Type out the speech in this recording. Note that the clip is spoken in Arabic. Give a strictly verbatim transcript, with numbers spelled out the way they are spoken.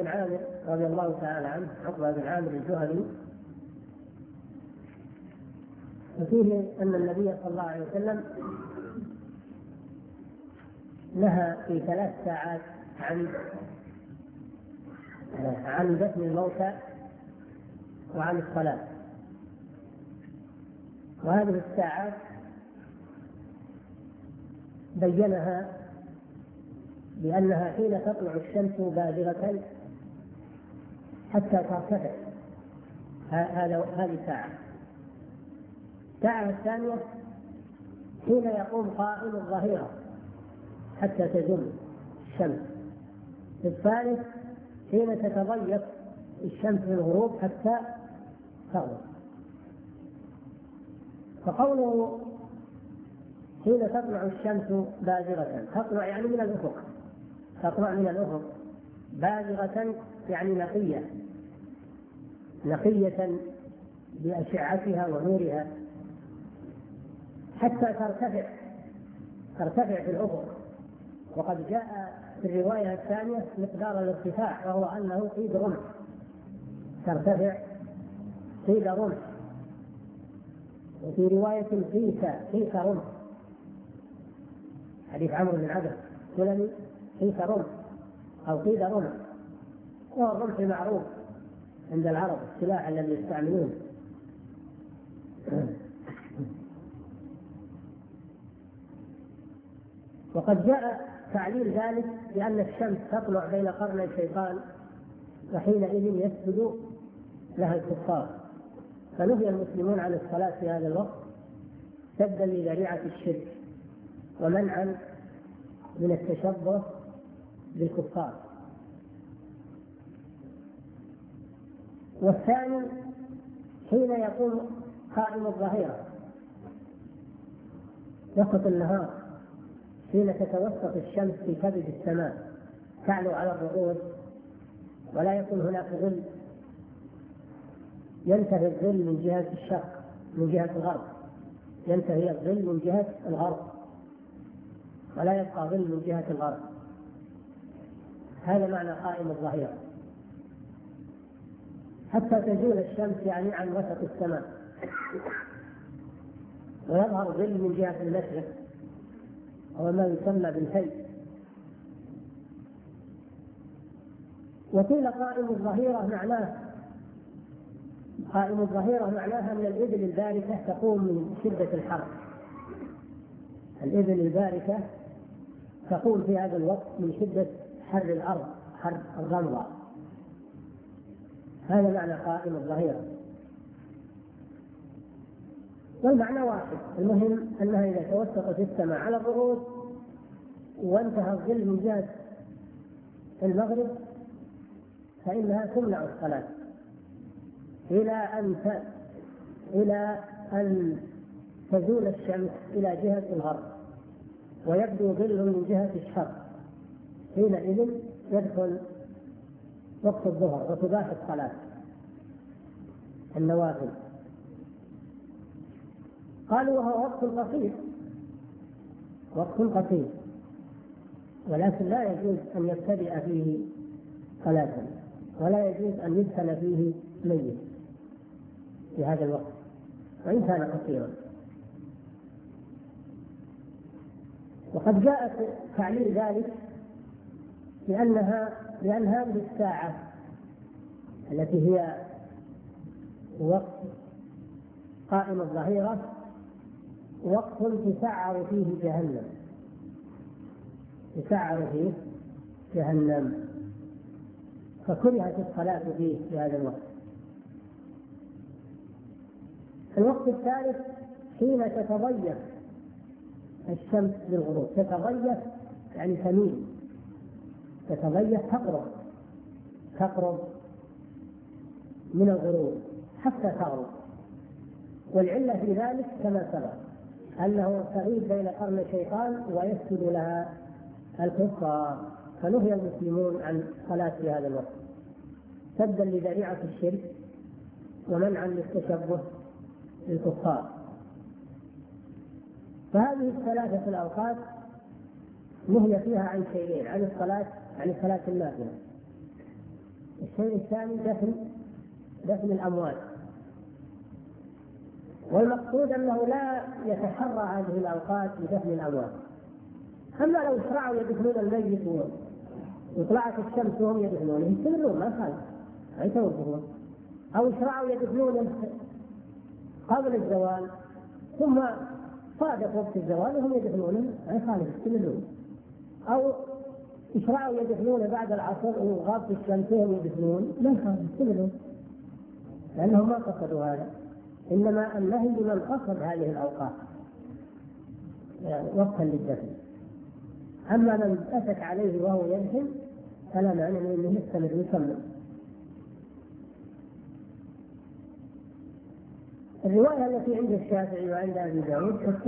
عامر رضي الله تعالى عنه، عقبة بن عامر الجهني، وفيه أن النبي صلى الله عليه وسلم نهى في ثلاث ساعات عن عن دفن الموتى وعن الصلاة. وهذه الساعات بينها بأنها حين تطلع الشمس بازغة حتى ترتفع، هذا هذه ساعة. الساعة الثانية حين يقوم قائم الظهيرة حتى تزول الشمس. الثالث حين تتضيق الشمس في الغروب حتى تغرب. فقوله حين تطلع الشمس بازغة، تطلع يعني من الأفق، تطلع من الأفق، بازغة يعني نقية، نقية بأشعتها ونورها حتى ترتفع ترتفع في الأفق. وقد جاء في الرواية الثانية مقدار الارتفاع، وهو أنه قيد رمح، ترتفع قيد رمح، وفي رواية قيس قيس رمح، حديث عمرو بن عبد سلمي، قيس رمح أو قيد رمح، وهو الرمح معروف عند العرب، السلاح الذي يستعملونه. وقد جاء تعليل ذلك بأن الشمس تطلع بين قرني الشيطان، وحينئذ يسجد لها الكفار، فنهي المسلمون عن الصلاة في هذا الوقت سدا لذريعة الشرك ومنعا من التشبه بالكفار. والثاني حين يقوم قائم الظهيرة، وسط النهار، حين تتوسط الشمس في كبد السماء تعلو على الرؤوس ولا يكون هناك ظل، ينتهي الظل من جهة الشرق من جهة الغرب، ينتهي الظل من جهة الغرب ولا يبقى ظل من جهة الغرب. هذا معنى قائم الظهيرة، حتى تزول الشمس يعني عن وسط السماء ويظهر ظل من جهة المشرق، هو ما يسمى بالهي. وقيل قائم الظهيرة معناه قائم الظهيرة معناها من الإبل الباركة تقوم من شدة الحر، الإبل الباركة تقوم في هذا الوقت من شدة حر الأرض، حر الرمضة، هذا معنى قائم الظهيرة. والمعنى واحد، المهم أنها إذا توسطت السماء على الرؤوس وانتهى الظل من جهة المغرب فإنها تمنع الصلاة إلى أن إلى أن تزول الشمس إلى جهة الغرب ويبدو ظل من جهة الشرق، حينئذ يدخل وقت الظهر وتباح الصلاة النوافل. قالوا وهو وقت قصير، وقت قصير، ولكن لا يجوز أن يبتدئ فيه صلاة، ولا يجوز أن يدخل فيه ميت في هذا الوقت وإن كان قصيرا. وقد جاءت تعليل ذلك لأنها لأن هذه الساعة التي هي وقت قائم الظهيرة وقت تسعر فيه جهنم، تسعر فيه جهنم، فكرهت الصلاة فيه في هذا الوقت. الوقت الثالث حين تتضيق الشمس للغروب، تتضيق يعني تميل، تتضيق تقرب تقرب من الغروب حتى تغرب. والعلة في ذلك كما سبق أنه تغيب بين قرن الشيطان ويسجد لها الكفار، فنهي المسلمون عن الصلاة في هذا الوقت سدا لذريعة الشرك ومنعا للتشبه بالكفار. فهذه الثلاثة الأوقات نهي فيها عن شيئين، عن الصلاة عن صلاة النافلة الشيء الثاني دفن دفن الأموات. والمقصود أنه لا يتحرى هذه الأوقات لدفن الأموات. أما لو شرعوا يدفنون الميت وطلعت الشمس وهم يدفنونه يستمرون ما خالف ما يتوقفون، أو شرعوا يدفنونه قبل الزوال ثم صادف وقت الزوال وهم يدفنونه ما يخالف يستمرون، أو يشرعوا يدفنونه بعد العصر وغابت الشمس وهم يدفنون ما يخالف يستمرون، لأنهم ما قصدوا هذا، إنما النهي لمن قصد هذه الأوقات يعني وقتا للدفن. أما من أتت عليه وهو يدفن فلا معنى من أنه يستمر ويكمل. الرواية التي عند الشافعي وعند أبي داود